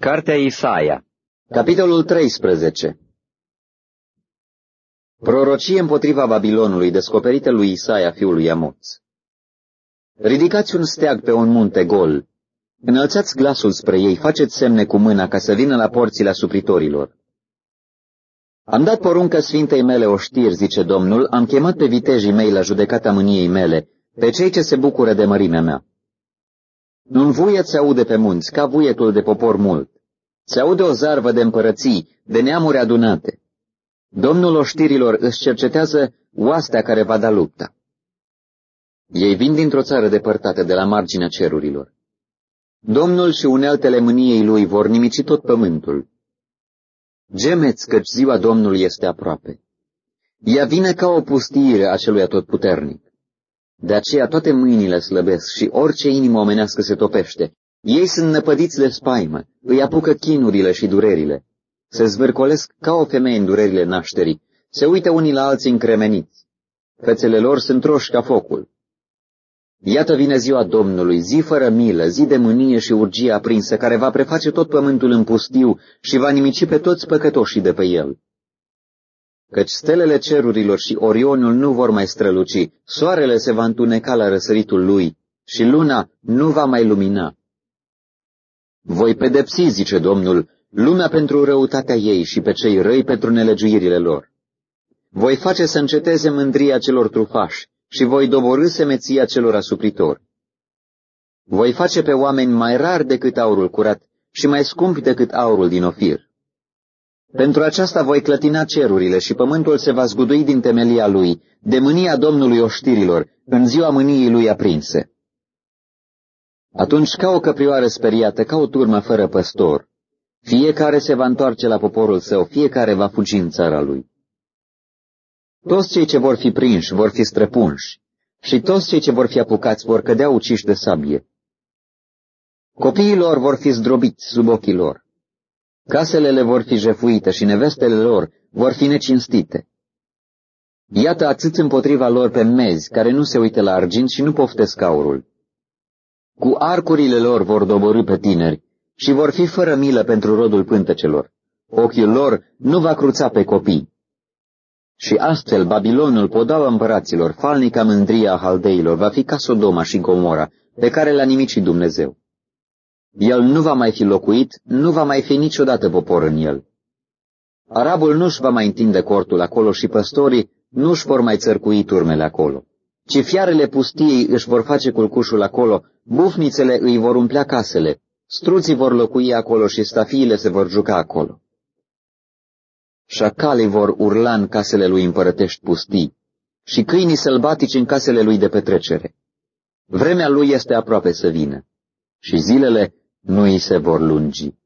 Cartea Isaia, capitolul 13. Prorocie împotriva Babilonului, descoperită lui Isaia, fiul lui Amoț. Ridicați un steag pe un munte gol, înălțați glasul spre ei, faceți semne cu mâna ca să vină la porțile asupritorilor. Am dat poruncă sfintei mele oștiri, zice Domnul, am chemat pe vitejii mei la judecata mâniei mele, pe cei ce se bucură de mărimea mea. Un vuiet se aude pe munți, ca vuietul de popor mult. Se aude o zarvă de împărății, de neamuri adunate. Domnul oștirilor își cercetează oastea care va da lupta. Ei vin dintr-o țară depărtată de la marginea cerurilor. Domnul și uneltele mâniei lui vor nimici tot pământul. Gemeți căci ziua Domnului este aproape. Ea vine ca o pustiire a celui atotputernic. De aceea toate mâinile slăbesc și orice inimă omenească se topește. Ei sunt năpădiți de spaimă, îi apucă chinurile și durerile. Se zvârcolesc ca o femeie în durerile nașterii, se uită unii la alții încremeniți. Fețele lor sunt roși ca focul. Iată vine ziua Domnului, zi fără milă, zi de mânie și urgie aprinsă, care va preface tot pământul în pustiu și va nimici pe toți păcătoșii de pe el. Căci stelele cerurilor și Orionul nu vor mai străluci, soarele se va întuneca la răsăritul lui și luna nu va mai lumina. Voi pedepsi, zice Domnul, lumea pentru răutatea ei și pe cei răi pentru nelegiuirile lor. Voi face să înceteze mândria celor trufași și voi doborî semeția celor asupritori. Voi face pe oameni mai rari decât aurul curat și mai scumpi decât aurul din Ofir. Pentru aceasta voi clătina cerurile și pământul se va zgudui din temelia lui, de mânia Domnului oștirilor, în ziua mâniei lui aprinse. Atunci, ca o căprioară speriată, ca o turmă fără păstor, fiecare se va întoarce la poporul său, fiecare va fugi în țara lui. Toți cei ce vor fi prinși vor fi străpunși și toți cei ce vor fi apucați vor cădea uciși de sabie. Copiii lor vor fi zdrobiți sub ochii lor. Casele le vor fi jefuite și nevestele lor vor fi necinstite. Iată atât împotriva lor pe mezi, care nu se uită la argint și nu poftesc aurul. Cu arcurile lor vor doborî pe tineri și vor fi fără milă pentru rodul pântecelor. Ochiul lor nu va cruța pe copii. Și astfel Babilonul, podoaba împăraților, falnica mândria a haldeilor, va fi ca Sodoma și Gomora, pe care le-a nimicit Dumnezeu. El nu va mai fi locuit, nu va mai fi niciodată popor în el. Arabul nu-și va mai întinde cortul acolo și păstorii nu-și vor mai țărcui turmele acolo, ci fiarele pustiei își vor face culcușul acolo, bufnițele îi vor umplea casele, struții vor locui acolo și stafiile se vor juca acolo. Șacalii vor urla în casele lui împărătești pustii și câinii sălbatici în casele lui de petrecere. Vremea lui este aproape să vină și zilele nu îi se vor lungi.